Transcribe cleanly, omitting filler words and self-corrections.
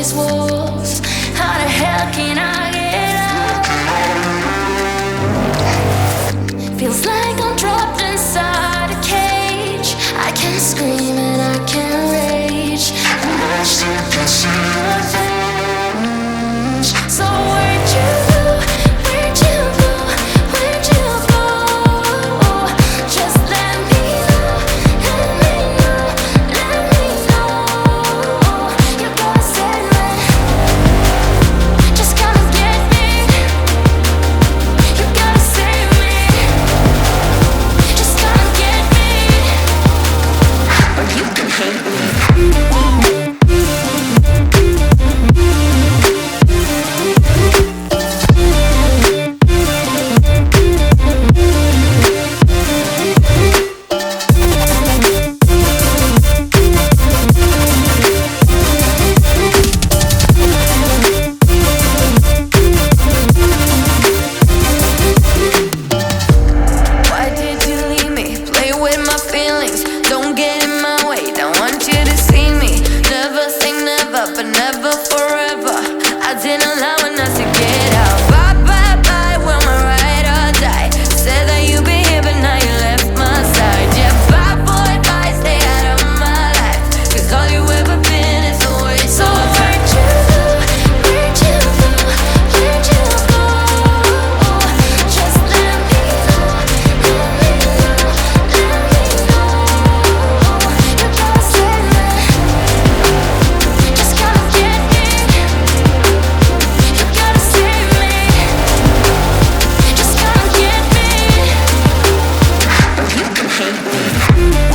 these walls. How the hell can I get out? Feels like I'm trapped inside a cage. I can't scream and I can't rage, and I still can see your face. So where'd you go? Where'd you go? Where'd you go? Just let me know. Let me know. Let me know. You gotta save me. Just gotta get me. You gotta save me. Just gotta get me. Or you can hate me. Why did you leave me? Play with my feelings. Don't get in my way. Don't want you to see me. Never say never, but never forever. I didn't allow us to get out. Bye, bye, bye, when we're ride or die. Said that you'd be here, but now you left my side. Yeah, bye, boy, bye, stay out of my life. 'Cause all you ever been is a waste of time. Where'd you go? Where'd you go? Where'd you go? Just let me know. Let me know. Let me know. You gotta save me. Just gotta get me. You gotta save me. Just gotta get me. Or you can hate me.